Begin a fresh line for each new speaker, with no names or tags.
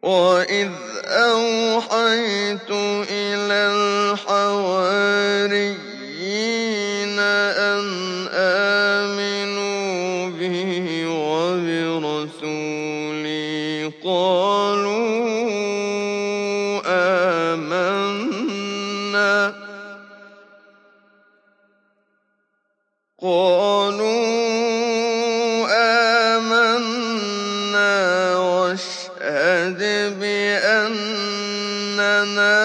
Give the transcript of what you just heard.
وَإِذْ أَوْحَيْتُ إِلَى الْحَوَارِيِّينَ أَنْ آمِنُوا بِي وَبِرَسُولِي قَالُوا آمَنَّا وَاشْهَدْ بِأَنَّنَا